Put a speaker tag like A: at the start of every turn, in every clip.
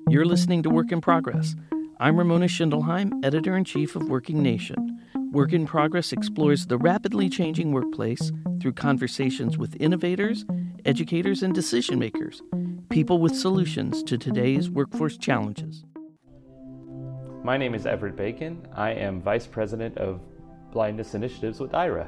A: You're listening to Work in Progress. I'm Ramona Schindelheim, Editor-in-Chief of Working Nation. Work in Progress explores the rapidly changing workplace through conversations with innovators, educators, and decision-makers, people with solutions to today's workforce challenges.
B: My name is Everett Bacon. I am Vice President of Blindness Initiatives with Aira.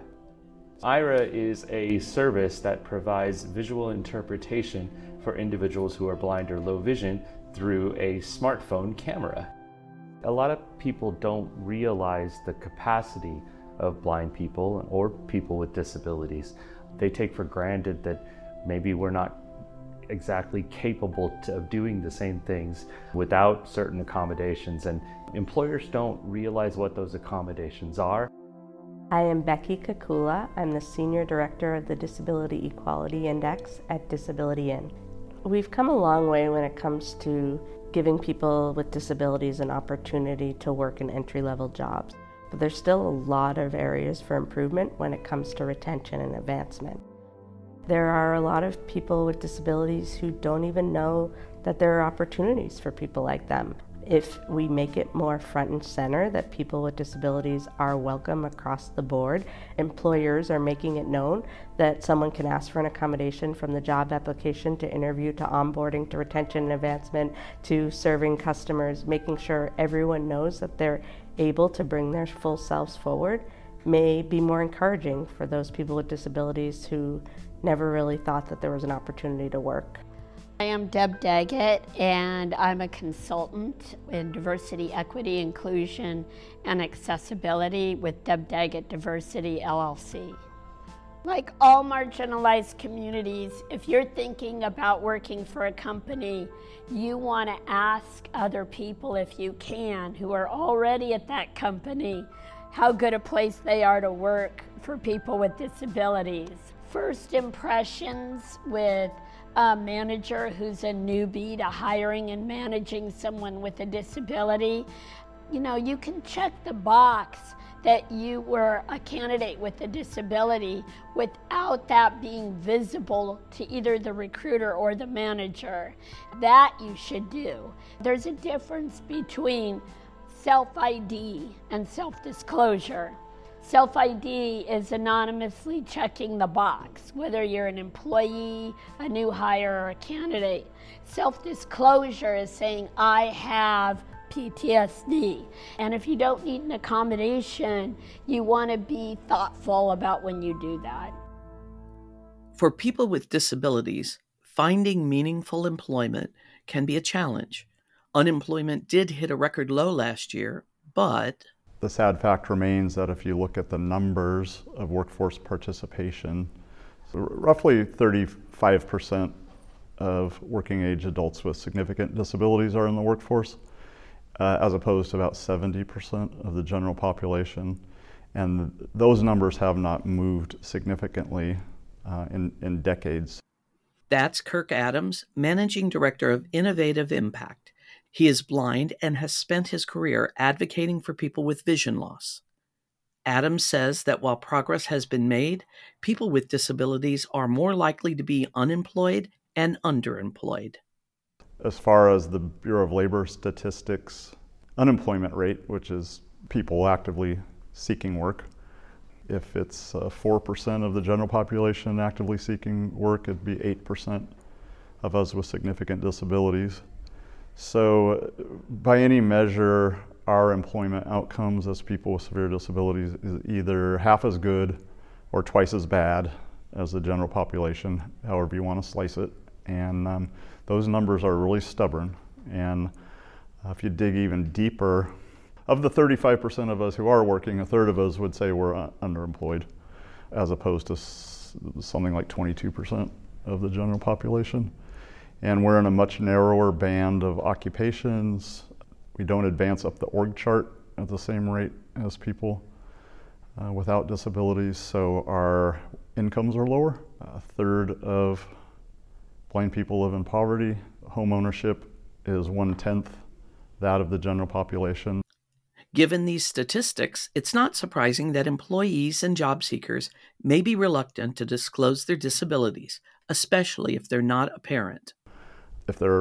B: Aira is a service that provides visual interpretation for individuals who are blind or low vision through a smartphone camera. A lot of people don't realize the capacity of blind people or people with disabilities. They take for granted that maybe we're not exactly capable of doing the same things without certain accommodations, and employers don't realize what those accommodations are.
C: I am Becky Kakula. I'm the Senior Director of the Disability Equality Index at Disability In. We've come a long way when it comes to giving people with disabilities an opportunity to work in entry-level jobs, but there's still a lot of areas for improvement when it comes to retention and advancement. There are a lot of people with disabilities who don't even know that there are opportunities for people like them. If we make it more front and center that people with disabilities are welcome across the board, employers are making it known that someone can ask for an accommodation from the job application to interview to onboarding to retention and advancement to serving customers, making sure everyone knows that they're able to bring their full selves forward may be more encouraging for those people with disabilities who never really thought that there was an opportunity to work.
D: I am Deb Daggett, and I'm a consultant in diversity, equity, inclusion, and accessibility with Deb Daggett Diversity, LLC. Like all marginalized communities, if you're thinking about working for a company, you want to ask other people, if you can, who are already at that company, how good a place they are to work for people with disabilities. First impressions with a manager who's a newbie to hiring and managing someone with a disability, you can check the box that you were a candidate with a disability without that being visible to either the recruiter or the manager. That you should do. There's a difference between self-ID and self-disclosure. Self-ID is anonymously checking the box, whether you're an employee, a new hire, or a candidate. Self-disclosure is saying, I have PTSD. And if you don't need an accommodation, you want to be thoughtful about when you do that.
A: For people with disabilities, finding meaningful employment can be a challenge. Unemployment did hit a record low last year, but
E: the sad fact remains that if you look at the numbers of workforce participation, so roughly 35% of working age adults with significant disabilities are in the workforce, as opposed to about 70% of the general population. And those numbers have not moved significantly in decades.
A: That's Kirk Adams, Managing Director of Innovative Impact. He is blind and has spent his career advocating for people with vision loss. Adams says that while progress has been made, people with disabilities are more likely to be unemployed and underemployed.
E: As far as the Bureau of Labor Statistics unemployment rate, which is people actively seeking work, if it's 4% of the general population actively seeking work, it'd be 8% of us with significant disabilities. So by any measure, our employment outcomes as people with severe disabilities is either half as good or twice as bad as the general population, however you want to slice it. And those numbers are really stubborn. And if you dig even deeper, of the 35% of us who are working, a third of us would say we're underemployed, as opposed to something like 22% of the general population. And we're in a much narrower band of occupations. We don't advance up the org chart at the same rate as people without disabilities, so our incomes are lower. A third of blind people live in poverty. Home ownership is 1/10 that of the general population.
A: Given these statistics, it's not surprising that employees and job seekers may be reluctant to disclose their disabilities, especially if they're not apparent.
E: If they're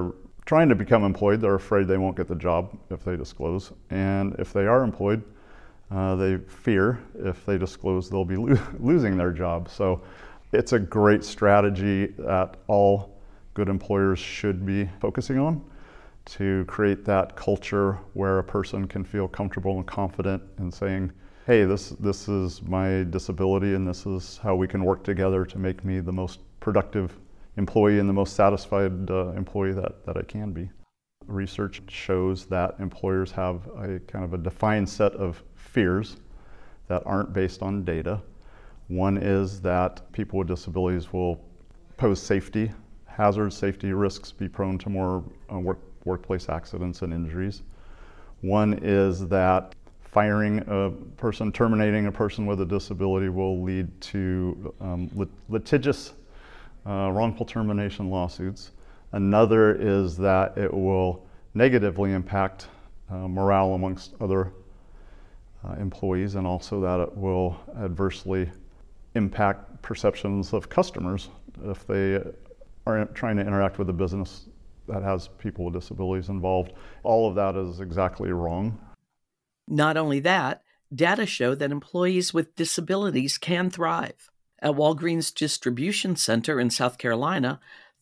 E: trying to become employed, they're afraid they won't get the job if they disclose. And if they are employed, they fear if they disclose they'll be losing their job. So it's a great strategy that all good employers should be focusing on, to create that culture where a person can feel comfortable and confident in saying, hey, this is my disability and this is how we can work together to make me the most productive employee and the most satisfied employee that I can be. Research shows that employers have a kind of a defined set of fears that aren't based on data. One is that people with disabilities will pose safety hazards, safety risks, be prone to more workplace accidents and injuries. One is that firing a person, terminating a person with a disability will lead to litigious wrongful termination lawsuits. Another is that it will negatively impact morale amongst other employees, and also that it will adversely impact perceptions of customers if they are trying to interact with a business that has people with disabilities involved. All of that is exactly wrong.
A: Not only that, data show that employees with disabilities can thrive. At Walgreens Distribution Center in South Carolina,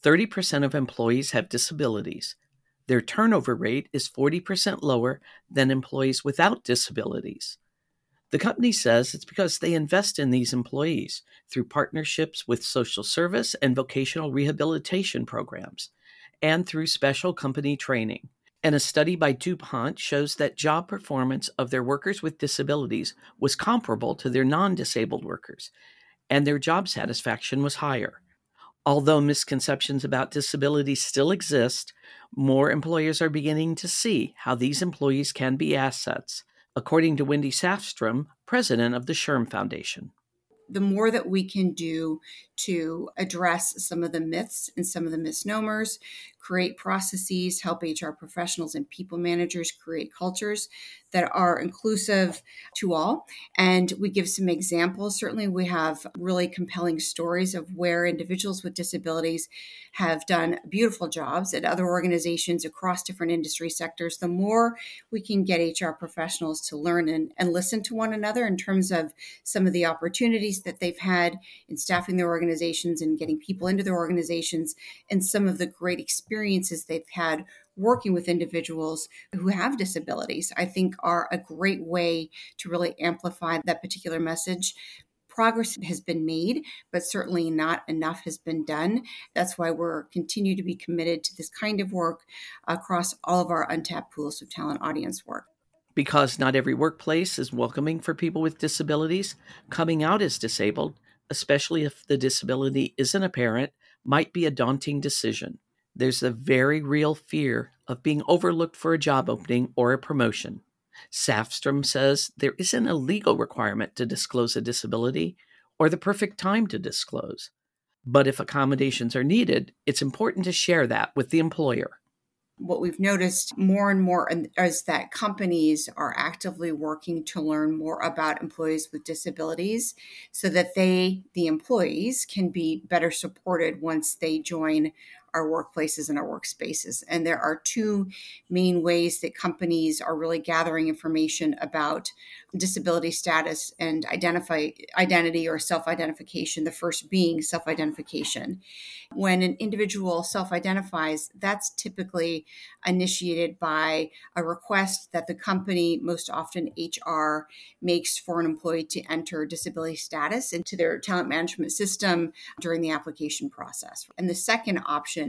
A: 30% of employees have disabilities. Their turnover rate is 40% lower than employees without disabilities. The company says it's because they invest in these employees through partnerships with social service and vocational rehabilitation programs, and through special company training. And a study by DuPont shows that job performance of their workers with disabilities was comparable to their non-disabled workers, and their job satisfaction was higher. Although misconceptions about disabilities still exist, more employers are beginning to see how these employees can be assets, according to Wendy Safstrom, president of the SHRM Foundation.
F: The more that we can do to address some of the myths and some of the misnomers, create processes, help HR professionals and people managers create cultures that are inclusive to all. And we give some examples. Certainly, we have really compelling stories of where individuals with disabilities have done beautiful jobs at other organizations across different industry sectors. The more we can get HR professionals to learn and listen to one another in terms of some of the opportunities that they've had in staffing their organizations and getting people into their organizations, and some of the great experiences they've had working with individuals who have disabilities, I think are a great way to really amplify that particular message. Progress has been made, but certainly not enough has been done. That's why we're continue to be committed to this kind of work across all of our untapped pools of talent audience work.
A: Because not every workplace is welcoming for people with disabilities, coming out as disabled, especially if the disability isn't apparent, might be a daunting decision. There's a very real fear of being overlooked for a job opening or a promotion. Safstrom says there isn't a legal requirement to disclose a disability or the perfect time to disclose. But if accommodations are needed, it's important to share that with the employer.
F: What we've noticed more and more is that companies are actively working to learn more about employees with disabilities so that the employees, can be better supported once they join our workplaces and our workspaces. And there are two main ways that companies are really gathering information about disability status and identity or self-identification, the first being self-identification. When an individual self-identifies, that's typically initiated by a request that the company, most often HR, makes for an employee to enter disability status into their talent management system during the application process. And the second option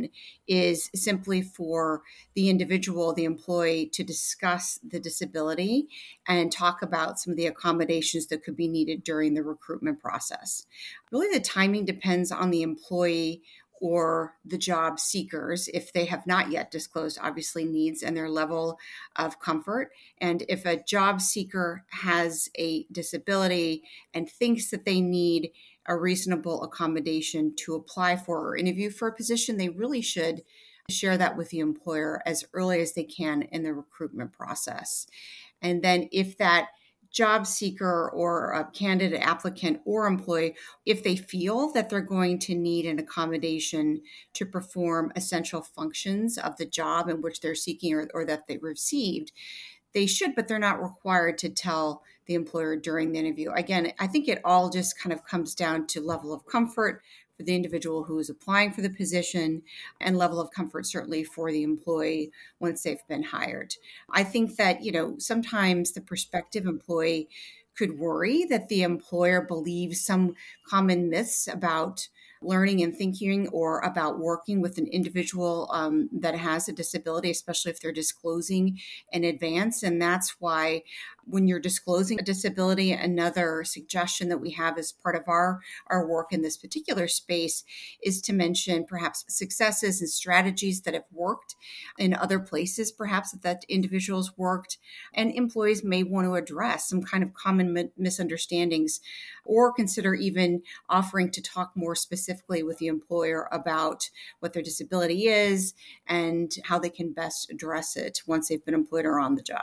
F: is simply for the individual, the employee, to discuss the disability and talk about some of the accommodations that could be needed during the recruitment process. Really, the timing depends on the employee or the job seekers, if they have not yet disclosed, obviously, needs and their level of comfort. And if a job seeker has a disability and thinks that they need a reasonable accommodation to apply for or interview for a position, they really should share that with the employer as early as they can in the recruitment process. And then if that job seeker or a candidate, applicant, or employee, if they feel that they're going to need an accommodation to perform essential functions of the job in which they're seeking or that they received, they should, but they're not required to tell the employer during the interview. Again, I think it all just kind of comes down to level of comfort for the individual who is applying for the position and level of comfort certainly for the employee once they've been hired. I think that, sometimes the prospective employee could worry that the employer believes some common myths about learning and thinking or about working with an individual that has a disability, especially if they're disclosing in advance. And that's why when you're disclosing a disability, another suggestion that we have as part of our work in this particular space is to mention perhaps successes and strategies that have worked in other places, perhaps that individuals worked, and employees may want to address some kind of common misunderstandings or consider even offering to talk more specifically with the employer about what their disability is and how they can best address it once they've been employed or on the job.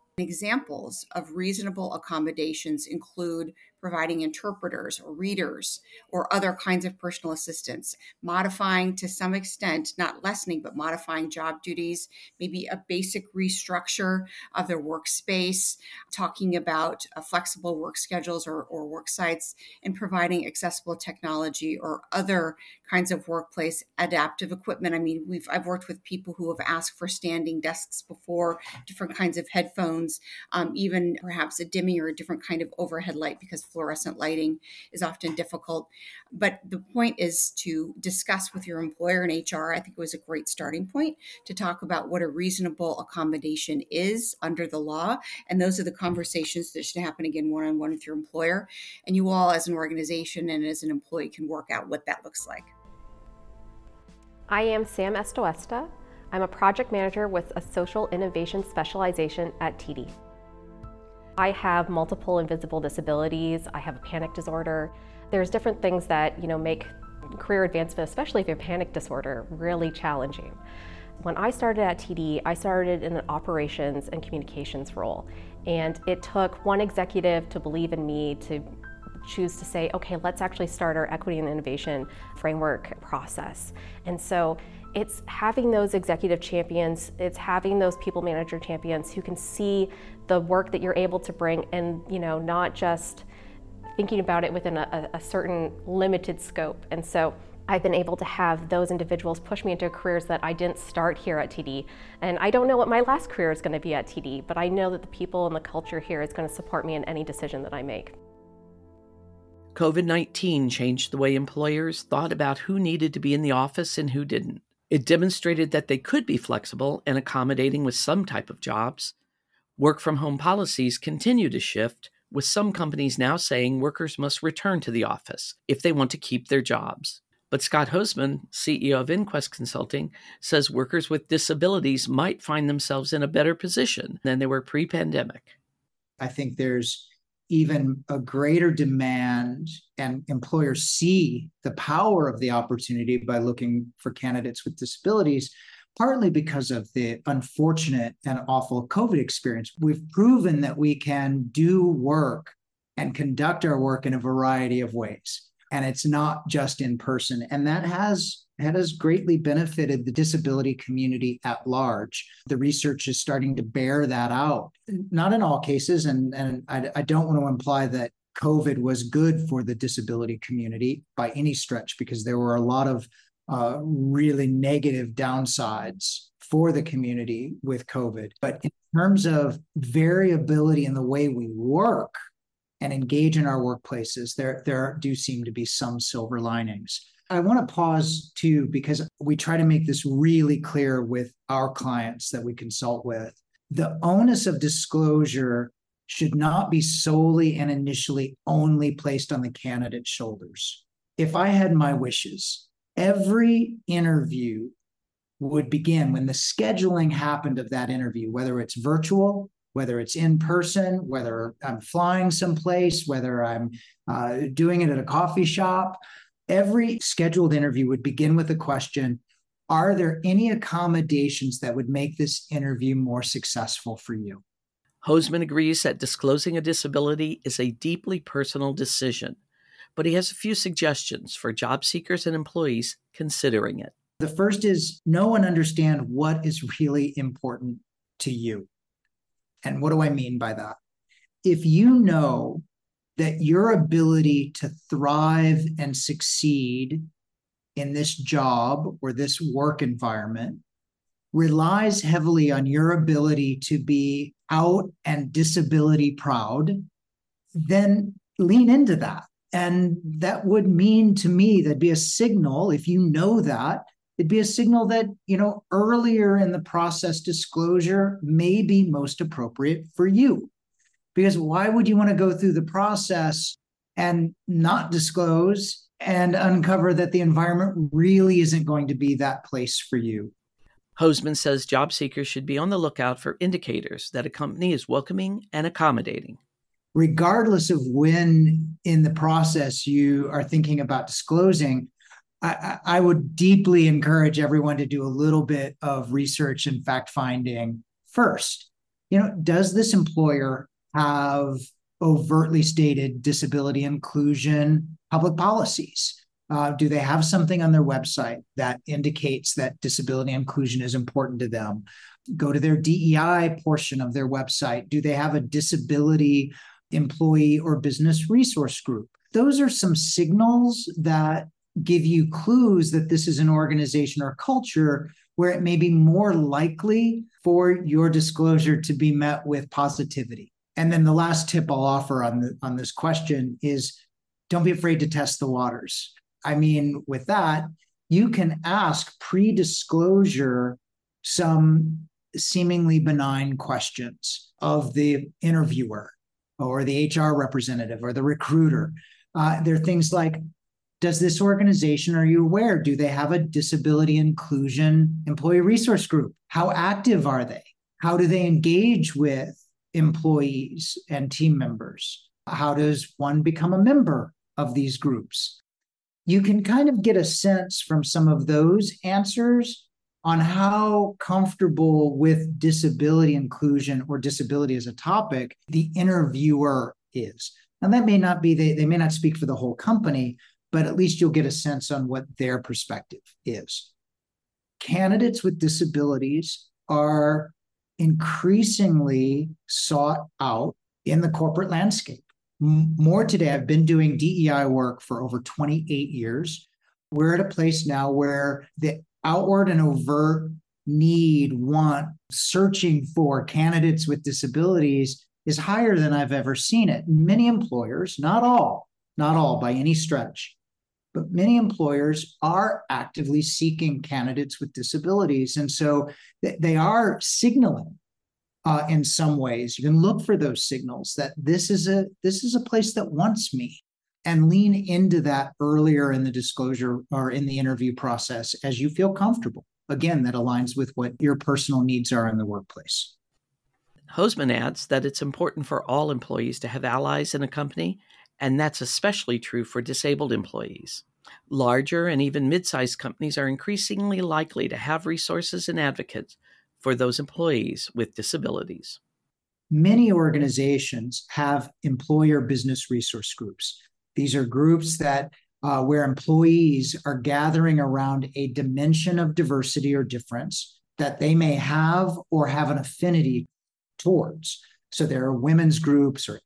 F: Examples of reasonable accommodations include providing interpreters or readers or other kinds of personal assistance, modifying to some extent, not lessening, but modifying job duties, maybe a basic restructure of their workspace, talking about flexible work schedules or work sites, and providing accessible technology or other kinds of workplace adaptive equipment. I mean, I've worked with people who have asked for standing desks before, different kinds of headphones, even perhaps a dimming or a different kind of overhead light because fluorescent lighting is often difficult. But the point is to discuss with your employer and HR. I think it was a great starting point to talk about what a reasonable accommodation is under the law. And those are the conversations that should happen again one-on-one with your employer. And you all as an organization and as an employee can work out what that looks like.
G: I am Sam Estoesta. I'm a project manager with a social innovation specialization at TD. I have multiple invisible disabilities. I have a panic disorder. There's different things that, make career advancement, especially if you have panic disorder, really challenging. When I started at TD, I started in an operations and communications role. And it took one executive to believe in me to choose to say, okay, let's actually start our equity and innovation framework process. And so it's having those executive champions, it's having those people manager champions who can see the work that you're able to bring and, not just thinking about it within a certain limited scope. And so I've been able to have those individuals push me into careers that I didn't start here at TD. And I don't know what my last career is going to be at TD, but I know that the people and the culture here is going to support me in any decision that I make.
A: COVID-19 changed the way employers thought about who needed to be in the office and who didn't. It demonstrated that they could be flexible and accommodating with some type of jobs. Work-from-home policies continue to shift, with some companies now saying workers must return to the office if they want to keep their jobs. But Scott Hosman, CEO of InQuest Consulting, says workers with disabilities might find themselves in a better position than they were pre-pandemic.
H: I think there's even a greater demand, and employers see the power of the opportunity by looking for candidates with disabilities, partly because of the unfortunate and awful COVID experience. We've proven that we can do work and conduct our work in a variety of ways. And it's not just in person. And that has greatly benefited the disability community at large. The research is starting to bear that out. Not in all cases, and I don't want to imply that COVID was good for the disability community by any stretch, because there were a lot of really negative downsides for the community with COVID. But in terms of variability in the way we work and engage in our workplaces, there do seem to be some silver linings. I want to pause too, because we try to make this really clear with our clients that we consult with. The onus of disclosure should not be solely and initially only placed on the candidate's shoulders. If I had my wishes, every interview would begin when the scheduling happened of that interview, whether it's virtual, whether it's in person, whether I'm flying someplace, whether I'm doing it at a coffee shop. Every scheduled interview would begin with the question, are there any accommodations that would make this interview more successful for you?
A: Hoseman agrees that disclosing a disability is a deeply personal decision, but he has a few suggestions for job seekers and employees considering it.
H: The first is know and understand what is really important to you. And what do I mean by that? If you know that your ability to thrive and succeed in this job or this work environment relies heavily on your ability to be out and disability proud, then lean into that. And that would mean to me that'd be a signal, if you know that, it'd be a signal that, earlier in the process disclosure may be most appropriate for you. Because why would you want to go through the process and not disclose and uncover that the environment really isn't going to be that place for you?
A: Hoseman says job seekers should be on the lookout for indicators that a company is welcoming and accommodating.
H: Regardless of when in the process you are thinking about disclosing, I would deeply encourage everyone to do a little bit of research and fact-finding first. Does this employer have overtly stated disability inclusion public policies? Do they have something on their website that indicates that disability inclusion is important to them? Go to their DEI portion of their website. Do they have a disability employee or business resource group? Those are some signals that give you clues that this is an organization or culture where it may be more likely for your disclosure to be met with positivity. And then the last tip I'll offer on this question is don't be afraid to test the waters. I mean, with that, you can ask pre-disclosure some seemingly benign questions of the interviewer or the HR representative or the recruiter. There are things like, does this organization, are you aware, do they have a disability inclusion employee resource group? How active are they? How do they engage with employees and team members? How does one become a member of these groups? You can kind of get a sense from some of those answers on how comfortable with disability inclusion or disability as a topic the interviewer is. Now, that may not be, they may not speak for the whole company, but at least you'll get a sense on what their perspective is. Candidates with disabilities are increasingly sought out in the corporate landscape. More today, I've been doing DEI work for over 28 years. We're at a place now where the outward and overt searching for candidates with disabilities is higher than I've ever seen it. Many employers, not all by any stretch, but many employers are actively seeking candidates with disabilities. And so they are signaling in some ways. You can look for those signals that this is a place that wants me, and lean into that earlier in the disclosure or in the interview process as you feel comfortable. Again, that aligns with what your personal needs are in the workplace.
A: Hoseman adds that it's important for all employees to have allies in a company, and that's especially true for disabled employees. Larger and even mid-sized companies are increasingly likely to have resources and advocates for those employees with disabilities.
H: Many organizations have employer business resource groups. These are groups that where employees are gathering around a dimension of diversity or difference that they may have or have an affinity towards. So there are women's groups or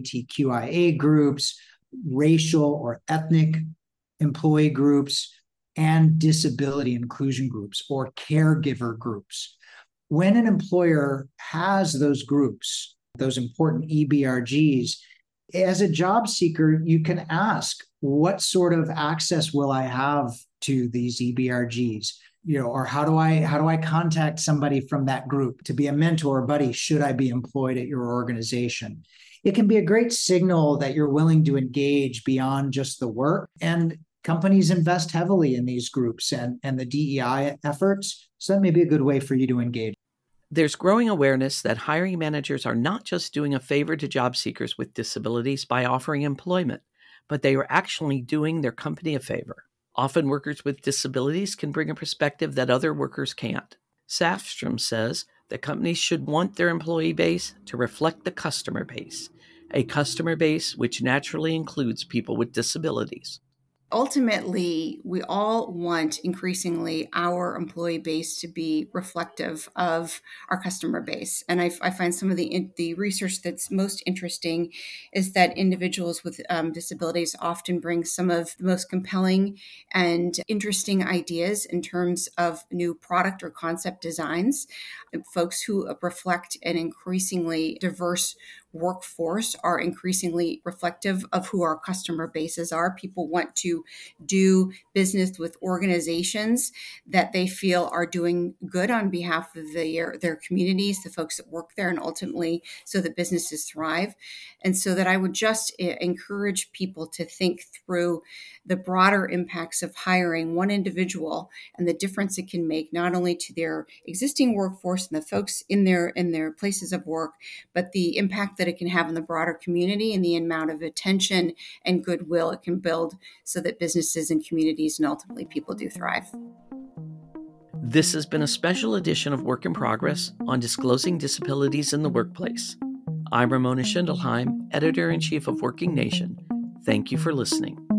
H: LGBTQIA groups, racial or ethnic employee groups, and disability inclusion groups or caregiver groups. When an employer has those groups, those important EBRGs, as a job seeker, you can ask, what sort of access will I have to these EBRGs? Or how do I contact somebody from that group to be a mentor or buddy should I be employed at your organization? It can be a great signal that you're willing to engage beyond just the work. And companies invest heavily in these groups and the DEI efforts. So that may be a good way for you to engage.
A: There's growing awareness that hiring managers are not just doing a favor to job seekers with disabilities by offering employment, but they are actually doing their company a favor. Often workers with disabilities can bring a perspective that other workers can't. Safstrom says that companies should want their employee base to reflect the customer base, a customer base which naturally includes people with disabilities.
F: Ultimately, we all want increasingly our employee base to be reflective of our customer base. And I find some of the research that's most interesting is that individuals with disabilities often bring some of the most compelling and interesting ideas in terms of new product or concept designs. Folks who reflect an increasingly diverse workforce are increasingly reflective of who our customer bases are. People want to do business with organizations that they feel are doing good on behalf of their communities, the folks that work there, and ultimately so that businesses thrive. And so that I would just encourage people to think through the broader impacts of hiring one individual and the difference it can make not only to their existing workforce and the folks in their places of work, but the impact that it can have on the broader community and the amount of attention and goodwill it can build so that businesses and communities and ultimately people do thrive.
A: This has been a special edition of Work in Progress on disclosing disabilities in the workplace. I'm Ramona Schindelheim, Editor-in-Chief of Working Nation. Thank you for listening.